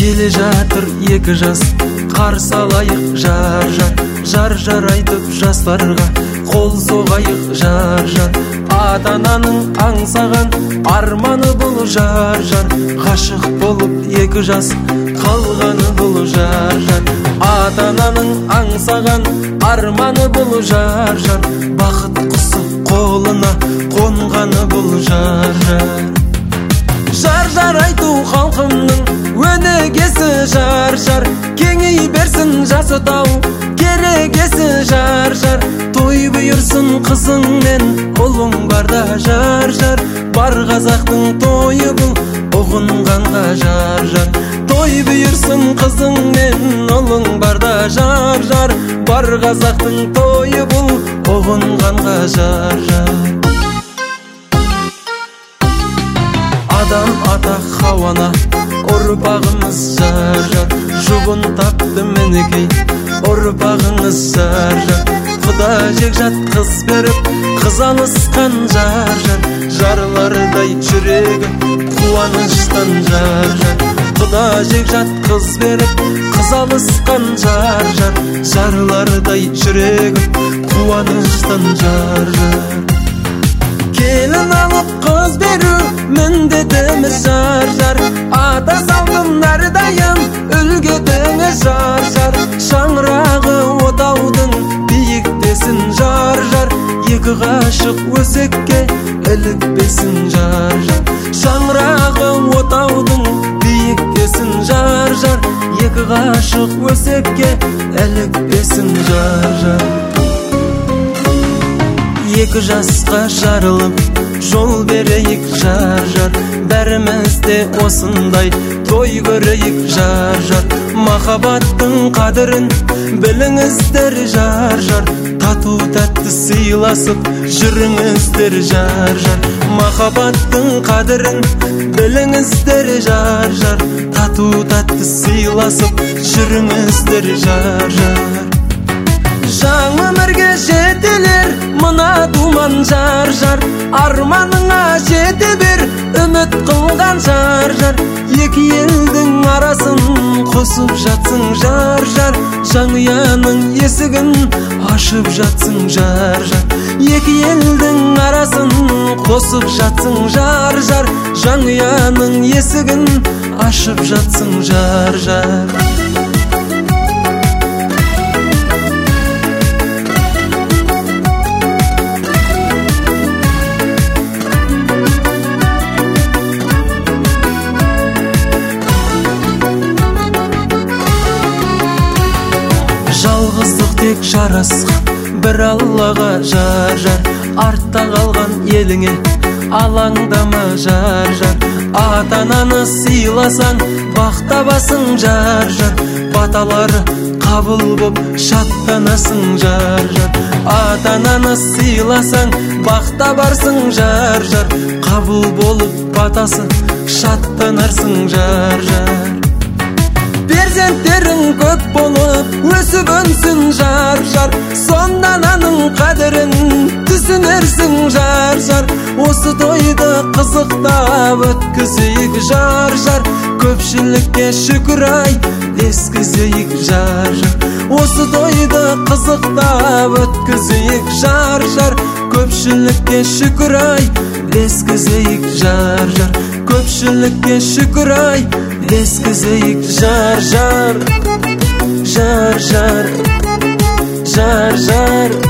келе жатыр екі жас, қарсы алайық жар жар, жар жар айтып жастарға қол соғайық жар жар. Ата-ананың аңсаған арманы бұл жар жар, ғашық болып екі жас қалғаны бұл жар жар. Ата-ананың аңсаған арманы бұл жар жар, бақыт құсы қолына қонғаны бұл жар жар. Жар жар айту халқымның өнегесі жар жар, кеңей берсін жас отау керегесі жар жар. Той бұйырсын қызың мен ұлың барда жар жар, бар қазақтың тойы бұл ұғынғанға жар жар. Той бұйырсын қызың мен ұлың барда жар жар, бар қазақтың тойы бұл ұғынғанға жар жар. Адам ата Хауана ұрпағымыз жар жар, жұбын тапты мінекей ұрпағыңыз жар жар. Құда жекжат қыз беріп қыз алысқан жар жар, жарлардай жүрегі қуаныштан жар жар. Құда жекжат қыз беріп қыз алысқан жар жар, жарлардай жүрегі қуаныштан жар жар. Келін алып қыз беру міндетіміз жар жар, ата салтын әрдайым үлгетіңіз жар жар. Шаңырағы отаудың биіктесін жар жар, екі ғашық өсекке ілікпесін жар жар. Шаңырағы отаудың биіктесін жар жар, екі ғашық өсекке ілікпесін жар жар. Екі жасқа жарылып жол берейік жар жар, бәрімізде осындай той көрейік жар жар. Махаббаттың қадірін біліңіздер жар жар, тату тәтті сыйласып жүріңіздер жар жар. Махаббаттың қадірін біліңіздер жар жар, тату тәтті сыйласып жүріңіздер жар жар. Жаңа өмірге жетелер мына думан жар жар, арманыңа жете бер үміт қылған жар жар. Екі елдің арасын қосып жатсың жар жар, жанұяның есігін ашып жатсың жар жар. Екі елдің арасын қосып жатсың жар жар, жанұяның есігін ашып жатсың жар жар. Жалғыздық тек жарасқан бір Аллаға жар жар, артта қалған еліңе алаңдама жар жар. Ата-ананы сыйласаң бақ табасың жар жар, баталары қабыл боп шаттанасың жар жар. Ата-ананы сыйласаң бақ табарсың жар жар, қабыл болып батасы шаттанарсың жар жар. Перзенттерің көп болып өсіп өнсін жар жар, сонда ананың қадірін түсінерсің жар жар. Осы тойды қызықтап өткізейік жар жар, көпшілікке шүкір ай ескізейік жар жар. Осы тойды қызықтап өткізейік жар жар, көпшілікке шүкір ай ескізейік жар жар. Көпшілікке шүкір ай ескізейік жар жар, жар жар, жар жар.